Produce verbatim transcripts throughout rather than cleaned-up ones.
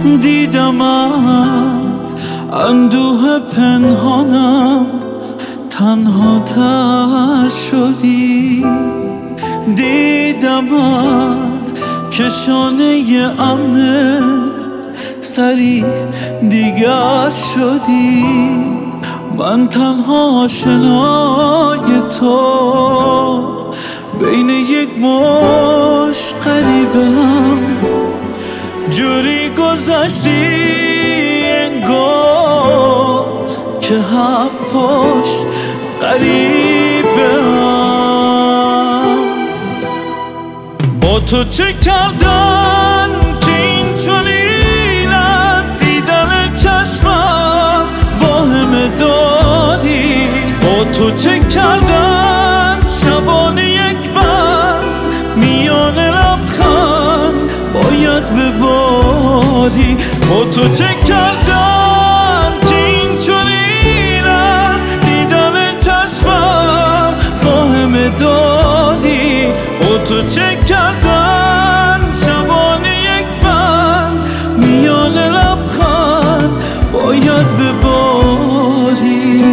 دیدمت اندوه پنهانم تنها تر شدی، دیدمت که شانه امن سری دیگر شدی. من تنها آشنای تو بین یک مش غریبم، جوری گذشتی انگار که هفت پشت غریبم. با تو چه کردن که این چنین از دیدن چشمم واهمه داری؟ با تو چه کردن شبانه یک بند میان لبخند باید بباری؟ با تو چه کردن که این چنین از دیدن چشمم واهمه داری؟ با تو چه کردن شبانه یک بند میان لبخند باید بباری؟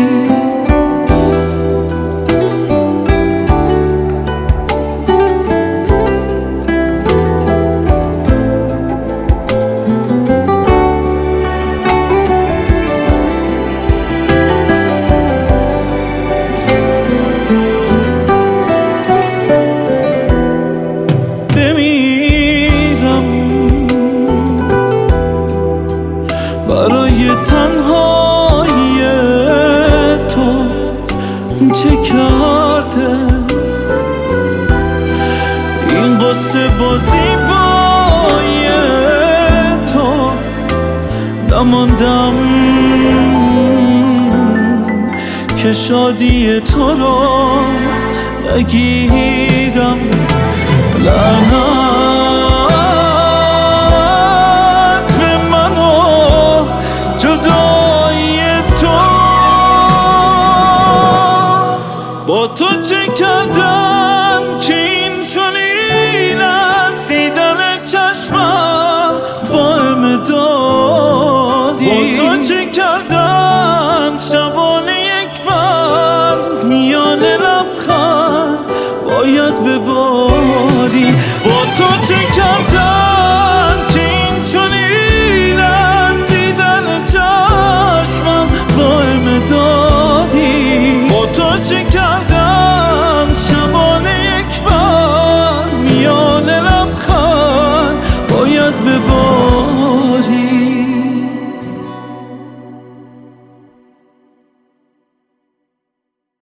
برای تنهایی تو چه کرده این قصه بازی بای تو؟ نماندم که شادی تو را نگیرم. لعنت